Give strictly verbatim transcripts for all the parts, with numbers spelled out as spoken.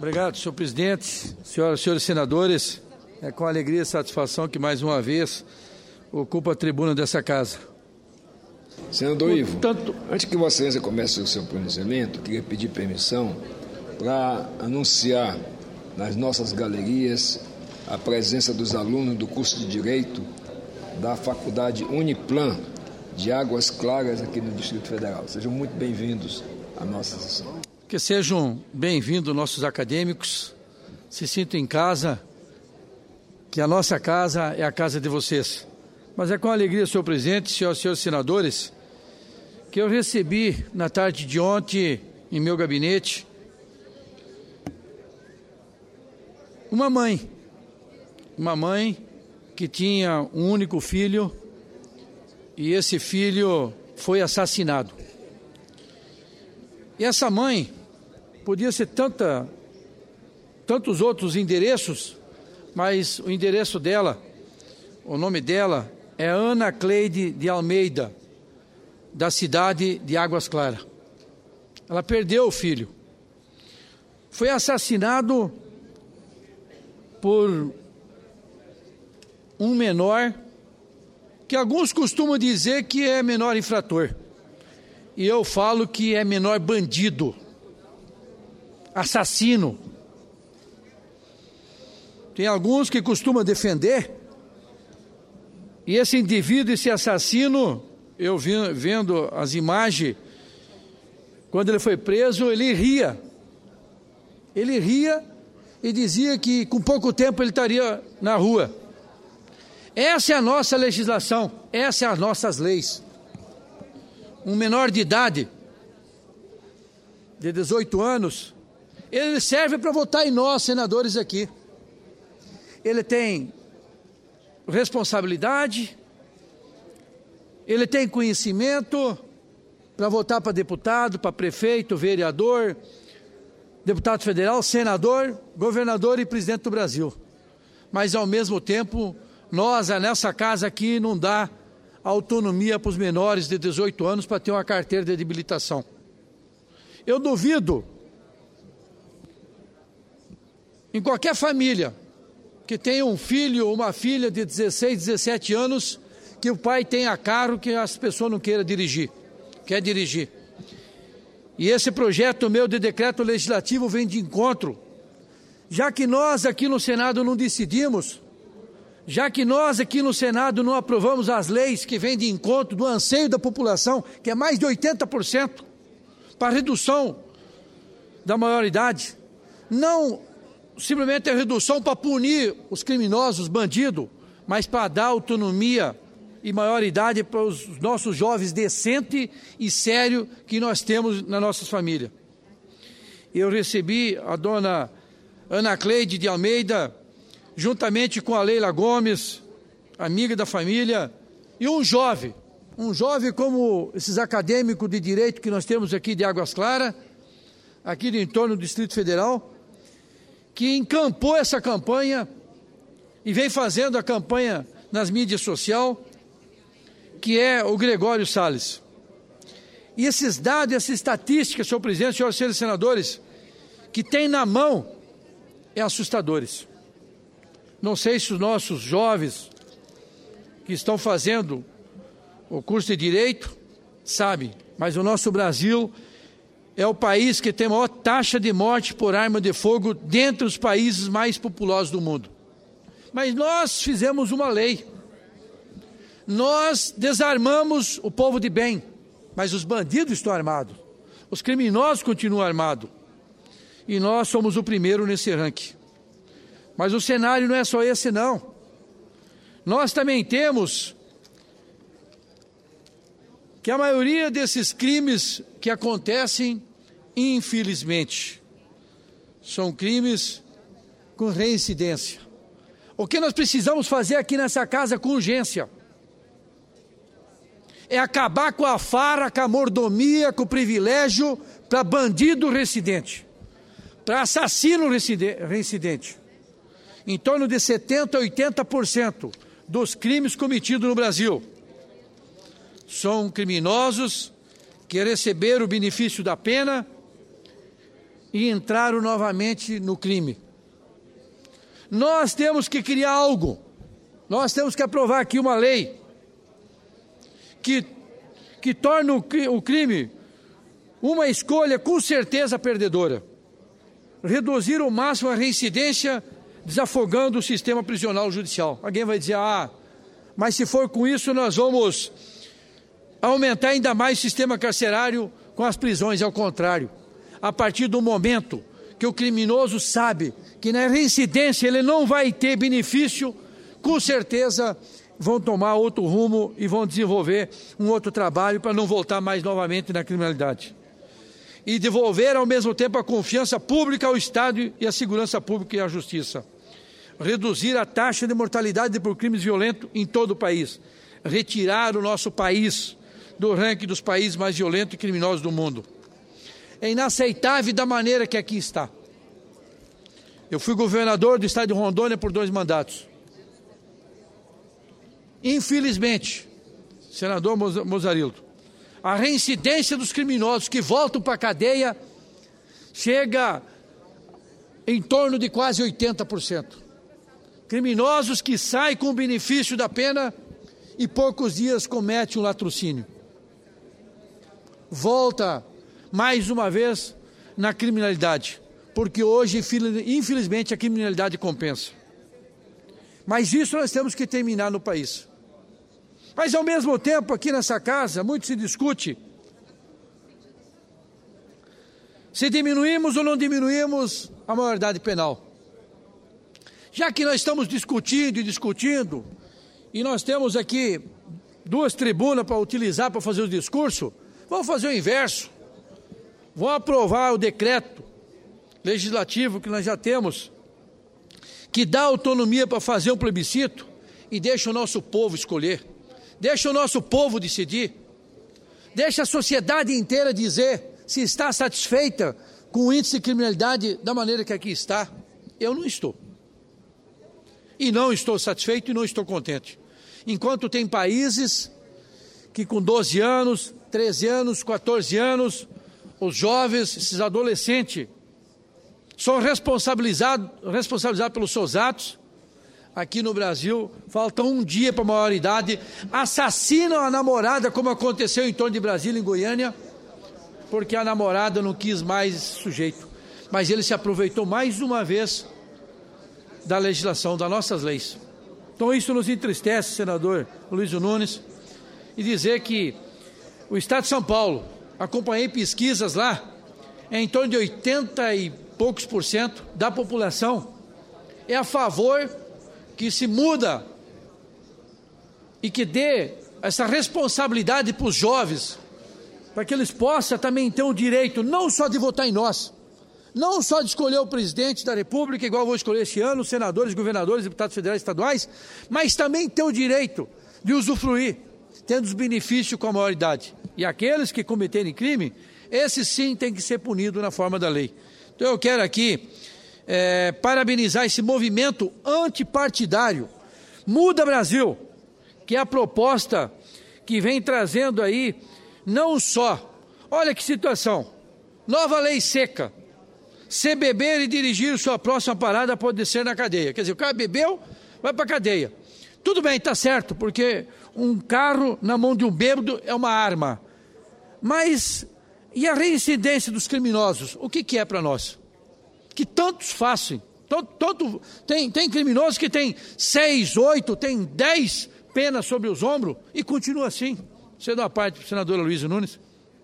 Obrigado, senhor presidente, senhoras e senhores senadores. É com alegria e satisfação que mais uma vez ocupo a tribuna dessa casa. Senador Ivo, Tanto... antes que Vossa Excelência comece o seu pronunciamento, queria pedir permissão para anunciar nas nossas galerias a presença dos alunos do curso de Direito da Faculdade Uniplan de Águas Claras aqui no Distrito Federal. Sejam muito bem-vindos à nossa sessão. Que sejam bem-vindos nossos acadêmicos, se sintam em casa, que a nossa casa é a casa de vocês. Mas é com alegria, senhor presidente, senhoras e senhores senadores, que eu recebi na tarde de ontem, em meu gabinete, uma mãe, uma mãe que tinha um único filho e esse filho foi assassinado. E essa mãe podia ser tanta, tantos outros endereços, mas o endereço dela, o nome dela é Ana Cleide de Almeida, da cidade de Águas Claras. Ela perdeu o filho. Foi assassinado por um menor, que alguns costumam dizer que é menor infrator. E eu falo que é menor bandido, assassino. Tem alguns que costumam defender, e esse indivíduo, esse assassino, eu vi, vendo as imagens, quando ele foi preso, ele ria. Ele ria e dizia que com pouco tempo ele estaria na rua. Essa é a nossa legislação, essas são as nossas leis. Um menor de idade, de dezoito anos, ele serve para votar em nós, senadores aqui. Ele tem responsabilidade, ele tem conhecimento para votar para deputado, para prefeito, vereador, deputado federal, senador, governador e presidente do Brasil. Mas, ao mesmo tempo, nós, nessa casa aqui, não dá autonomia para os menores de dezoito anos para ter uma carteira de habilitação. Eu duvido, em qualquer família, que tenha um filho ou uma filha de dezesseis, dezessete anos, que o pai tenha carro que as pessoas não queiram dirigir, quer dirigir. E esse projeto meu de decreto legislativo vem de encontro, já que nós aqui no Senado não decidimos, já que nós aqui no Senado não aprovamos as leis que vêm de encontro do anseio da população, que é mais de oitenta por cento, para redução da maioridade, não simplesmente a redução para punir os criminosos, os bandidos, mas para dar autonomia e maioridade para os nossos jovens decentes e sérios que nós temos nas nossas famílias. Eu recebi a dona Ana Cleide de Almeida, juntamente com a Leila Gomes, amiga da família, e um jovem, um jovem como esses acadêmicos de direito que nós temos aqui de Águas Claras, aqui do entorno do Distrito Federal, que encampou essa campanha e vem fazendo a campanha nas mídias sociais, que é o Gregório Salles. E esses dados, essa estatística, senhor presidente, senhores e senhores senadores, que tem na mão, é assustadores. Não sei se os nossos jovens que estão fazendo o curso de Direito sabem, mas o nosso Brasil é o país que tem a maior taxa de morte por arma de fogo dentre os países mais populosos do mundo. Mas nós fizemos uma lei. Nós desarmamos o povo de bem, mas os bandidos estão armados. Os criminosos continuam armados. E nós somos o primeiro nesse ranking. Mas o cenário não é só esse, não. Nós também temos que a maioria desses crimes que acontecem, infelizmente, são crimes com reincidência. O que nós precisamos fazer aqui nessa casa com urgência é acabar com a farra, com a mordomia, com o privilégio para bandido reincidente, para assassino reincidente. Em torno de setenta a oitenta por cento dos crimes cometidos no Brasil são criminosos que receberam o benefício da pena e entraram novamente no crime. Nós temos que criar algo, nós temos que aprovar aqui uma lei que, que torne o crime uma escolha com certeza perdedora. Reduzir ao máximo a reincidência, desafogando o sistema prisional judicial. Alguém vai dizer, ah, mas se for com isso nós vamos aumentar ainda mais o sistema carcerário com as prisões. Ao contrário, a partir do momento que o criminoso sabe que na reincidência ele não vai ter benefício, com certeza vão tomar outro rumo e vão desenvolver um outro trabalho para não voltar mais novamente na criminalidade. E devolver ao mesmo tempo a confiança pública ao Estado e a segurança pública e à justiça. Reduzir a taxa de mortalidade por crimes violentos em todo o país. Retirar o nosso país do ranking dos países mais violentos e criminosos do mundo. É inaceitável da maneira que aqui está. Eu fui governador do estado de Rondônia por dois mandatos. Infelizmente, senador Mozarildo, a reincidência dos criminosos que voltam para a cadeia chega em torno de quase oitenta por cento. Criminosos que saem com o benefício da pena e poucos dias cometem um latrocínio. Volta mais uma vez na criminalidade, porque hoje, infelizmente, a criminalidade compensa. Mas isso nós temos que terminar no país. Mas, ao mesmo tempo, aqui nessa casa, muito se discute se diminuímos ou não diminuímos a maioridade penal. Já que nós estamos discutindo e discutindo, e nós temos aqui duas tribunas para utilizar para fazer o discurso, vamos fazer o inverso. Vamos aprovar o decreto legislativo que nós já temos, que dá autonomia para fazer um plebiscito e deixa o nosso povo escolher. Deixa o nosso povo decidir, deixa a sociedade inteira dizer se está satisfeita com o índice de criminalidade da maneira que aqui está. Eu não estou. E não estou satisfeito e não estou contente. Enquanto tem países que com doze anos, treze anos, quatorze anos, os jovens, esses adolescentes, são responsabilizados, responsabilizados pelos seus atos. Aqui no Brasil, falta um dia para a maioridade, assassinam a namorada, como aconteceu em torno de Brasília, em Goiânia, porque a namorada não quis mais esse sujeito. Mas ele se aproveitou mais uma vez da legislação, das nossas leis. Então isso nos entristece, senador Luiz Nunes, e dizer que o Estado de São Paulo, acompanhei pesquisas lá, é em torno de oitenta e poucos por cento da população é a favor que se muda e que dê essa responsabilidade para os jovens, para que eles possam também ter o direito não só de votar em nós, não só de escolher o presidente da República, igual eu vou escolher esse ano, senadores, governadores, deputados federais e estaduais, mas também ter o direito de usufruir, tendo os benefícios com a maioridade. E aqueles que cometerem crime, esses sim têm que ser punidos na forma da lei. Então eu quero aqui É, parabenizar esse movimento antipartidário, Muda Brasil, que é a proposta que vem trazendo aí, não só, olha que situação, nova lei seca, se beber e dirigir sua próxima parada pode ser na cadeia, quer dizer, o cara bebeu, vai para a cadeia, tudo bem, está certo, porque um carro na mão de um bêbado é uma arma, mas e a reincidência dos criminosos, o que, que é para nós? Que tantos fazem, tanto, tanto, tem, tem criminosos que tem seis, oito, tem dez penas sobre os ombros e continua assim. Você dá uma parte para a senadora Luísa Nunes?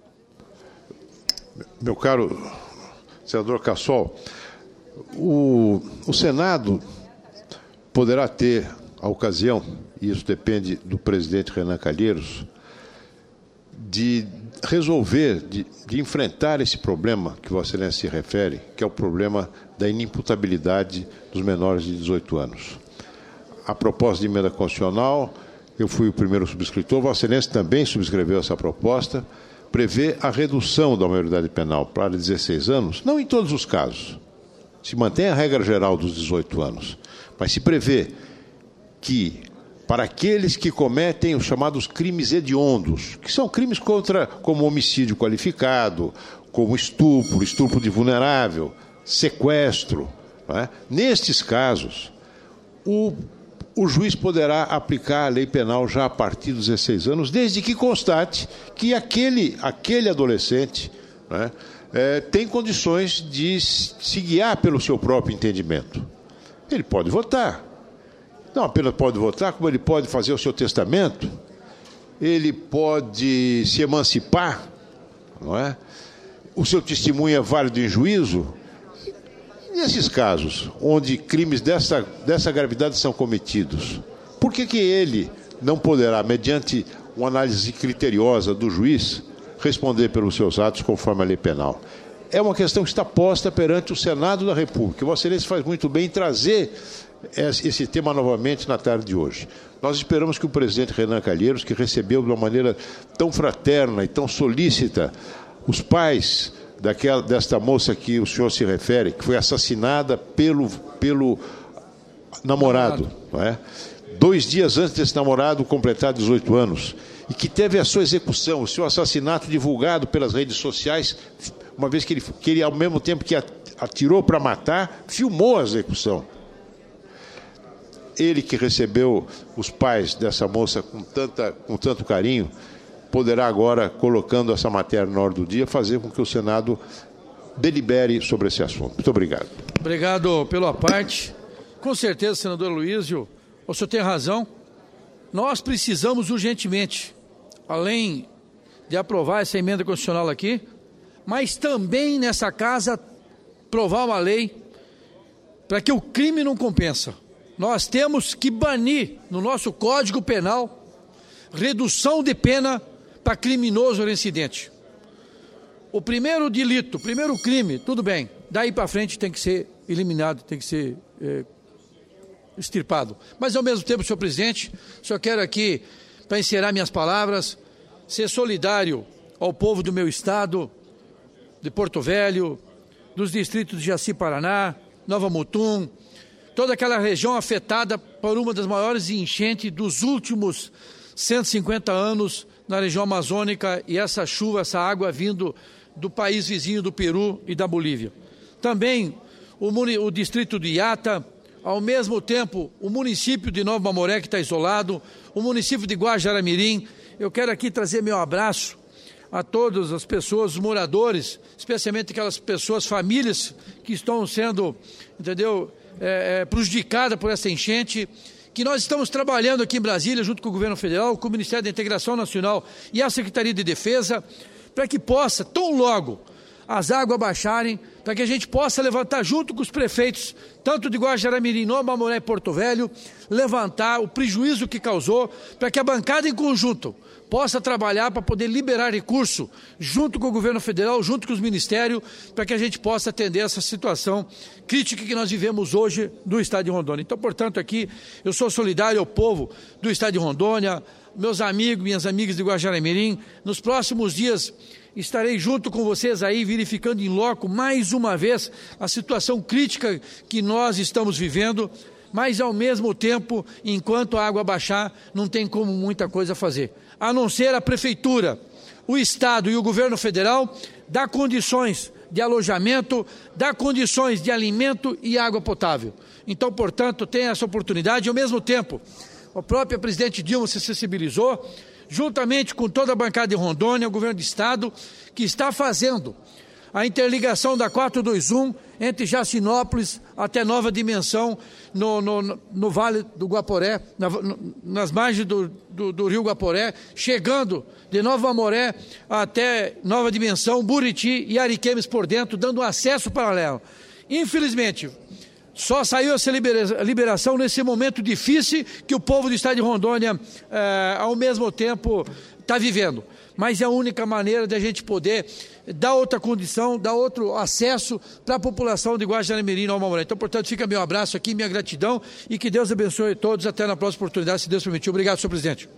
Meu caro senador Cassol, o, o Senado poderá ter a ocasião, e isso depende do presidente Renan Calheiros, de resolver, de, de enfrentar esse problema que Vossa Excelência se refere, que é o problema da inimputabilidade dos menores de dezoito anos. A proposta de emenda constitucional, eu fui o primeiro subscritor, Vossa Excelência também subscreveu essa proposta, prevê a redução da maioridade penal para dezesseis anos, não em todos os casos, se mantém a regra geral dos dezoito anos, mas se prevê que para aqueles que cometem os chamados crimes hediondos, que são crimes contra, como homicídio qualificado, como estupro, estupro de vulnerável, sequestro, não é? Nestes casos, o, o juiz poderá aplicar a lei penal já a partir dos dezesseis anos, desde que constate que aquele, aquele adolescente, não é, é, tem condições de se guiar pelo seu próprio entendimento. Ele pode votar. Não apenas pode votar, como ele pode fazer o seu testamento, ele pode se emancipar, não é? O seu testemunho é válido em juízo. Nesses casos, onde crimes dessa, dessa gravidade são cometidos, por que que ele não poderá, mediante uma análise criteriosa do juiz, responder pelos seus atos conforme a lei penal? É uma questão que está posta perante o Senado da República. Vossa Excelência faz muito bem em trazer esse tema novamente na tarde de hoje. Nós esperamos que o presidente Renan Calheiros, que recebeu de uma maneira tão fraterna e tão solícita os pais daquela, desta moça que o senhor se refere, que foi assassinada pelo, pelo namorado, não é? Dois dias antes desse namorado completar dezoito anos, e que teve a sua execução, o seu assassinato divulgado pelas redes sociais, uma vez que ele, que ele ao mesmo tempo que atirou para matar, filmou a execução. Ele que recebeu os pais dessa moça com, tanta, com tanto carinho, poderá agora, colocando essa matéria na ordem do dia, fazer com que o Senado delibere sobre esse assunto. Muito obrigado. Obrigado pela parte. Com certeza, senador Luizio, o senhor tem razão. Nós precisamos urgentemente, além de aprovar essa emenda constitucional aqui, mas também nessa casa aprovar uma lei para que o crime não compensa. Nós temos que banir no nosso Código Penal redução de pena para criminoso reincidente. O primeiro delito, o primeiro crime, tudo bem, daí para frente tem que ser eliminado, tem que ser é, extirpado. Mas ao mesmo tempo, senhor presidente, só quero aqui, para encerrar minhas palavras, ser solidário ao povo do meu estado, de Porto Velho, dos distritos de Jaci, Paraná, Nova Mutum, toda aquela região afetada por uma das maiores enchentes dos últimos cento e cinquenta anos na região amazônica, e essa chuva, essa água vindo do país vizinho do Peru e da Bolívia. Também o, o distrito de Iata, ao mesmo tempo o município de Nova Mamoré, que está isolado, o município de Guajará-Mirim. Eu quero aqui trazer meu abraço a todas as pessoas, os moradores, especialmente aquelas pessoas, famílias que estão sendo, entendeu, É, é, prejudicada por essa enchente, que nós estamos trabalhando aqui em Brasília, junto com o governo federal, com o Ministério da Integração Nacional e a Secretaria de Defesa, para que possa, tão logo as águas baixarem, para que a gente possa levantar junto com os prefeitos, tanto de Guajará-Mirim, Nova Mamoré e Porto Velho, levantar o prejuízo que causou, para que a bancada em conjunto possa trabalhar para poder liberar recurso junto com o governo federal, junto com os ministérios, para que a gente possa atender essa situação crítica que nós vivemos hoje do estado de Rondônia. Então, portanto, aqui eu sou solidário ao povo do estado de Rondônia, meus amigos, minhas amigas de Guajará-Mirim. Nos próximos dias estarei junto com vocês aí, verificando em loco mais uma vez a situação crítica que nós estamos vivendo, mas ao mesmo tempo, enquanto a água baixar, não tem como muita coisa fazer, a não ser a prefeitura, o estado e o governo federal dar condições de alojamento, dar condições de alimento e água potável. Então, portanto, tem essa oportunidade. E ao mesmo tempo, a própria presidente Dilma se sensibilizou, juntamente com toda a bancada de Rondônia, o governo do estado, que está fazendo a interligação da quatrocentos e vinte e um entre Jacinópolis até Nova Dimensão, no, no, no Vale do Guaporé, na, no, nas margens do, do, do rio Guaporé, chegando de Nova Mamoré até Nova Dimensão, Buriti e Ariquemes por dentro, dando um acesso paralelo. Infelizmente, só saiu essa libera, liberação nesse momento difícil que o povo do estado de Rondônia, eh, ao mesmo tempo, está vivendo. Mas é a única maneira de a gente poder dar outra condição, dar outro acesso para a população de Guajará-Mirim e Nova Mamoré. Então, portanto, fica meu abraço aqui, minha gratidão, e que Deus abençoe todos. Até na próxima oportunidade, se Deus permitir. Obrigado, senhor presidente.